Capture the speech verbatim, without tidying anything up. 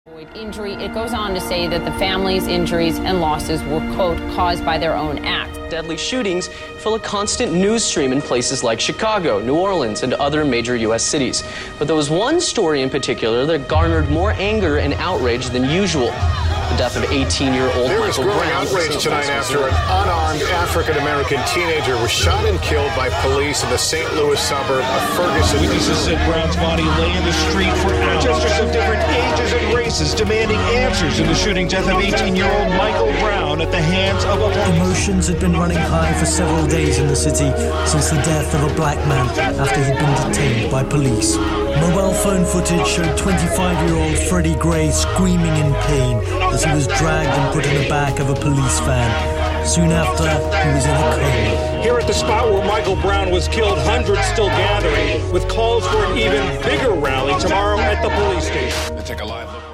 Injury. It goes on to say that the family's injuries and losses were, quote, caused by their own acts. Deadly shootings fill a constant news stream in places like Chicago, New Orleans, and other major U S cities. But there was one story in particular that garnered more anger and outrage than usual. The death of eighteen-year-old There was Michael growing Brown. outrage tonight after an unarmed African-American teenager was shot and killed by police in the Saint Louis suburb of Ferguson. Witnesses said Brown's body lay in the street for hours. Protesters of different ages and races demanding answers in the shooting death of eighteen-year-old Michael Brown at the hands of a police. Emotions had been running high for several days in the city since the death of a black man after he'd been detained by police. Mobile phone footage showed twenty-five-year-old Freddie Gray screaming in pain as he was dragged and put in the back of a police van. Soon after, he was in a coma. Here at the spot where Michael Brown was killed, hundreds still gathering, with calls for an even bigger rally tomorrow at the police station. Let's take a live look.